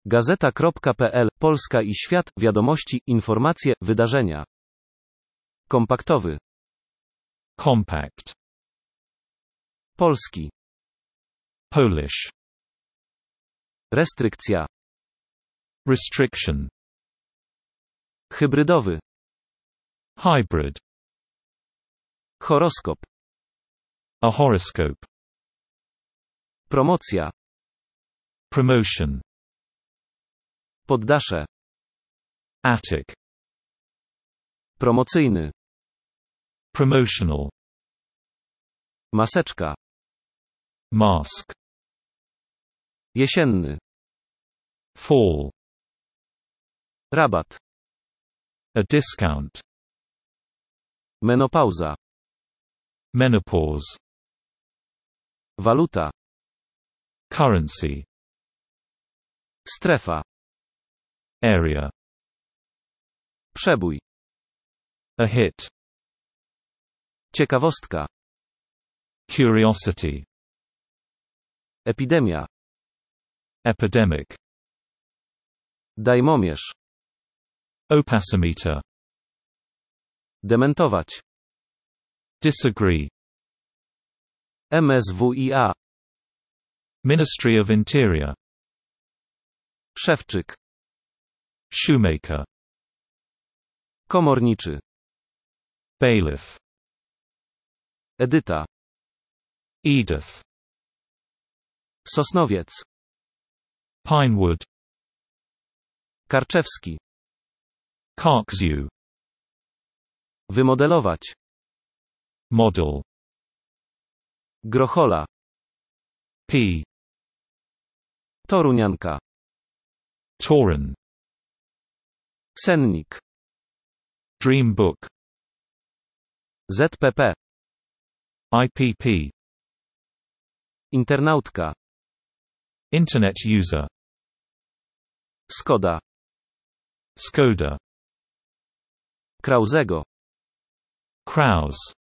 Gazeta.pl, Polska i świat, wiadomości, informacje, wydarzenia. Kompaktowy. Compact. Polski. Polish. Restrykcja. Restriction. Hybrydowy. Hybrid. Horoskop. A horoscope. Promocja. Promotion. Poddasze. Attic. Promocyjny. Promotional. Maseczka. Mask. Jesienny. Fall. Rabat. A discount. Menopauza. Menopause. Waluta. Currency. Strefa. Area. Przebój. A hit. Ciekawostka. Curiosity. Epidemia. Epidemic. Dajmomierz. Opasometer. Dementować. Disagree. MSWiA. Ministry of Interior. Szewczyk. Shoemaker. Komorniczy. Bailiff. Edyta. Edith. Sosnowiec. Pinewood. Karczewski. Carkzew. Wymodelować. Model. Grochola. P. Torunianka. Torin. Sennik. Dream Book. ZPP. IPP. Internautka. Internet user. Skoda. Skoda. Krauzego. Krause.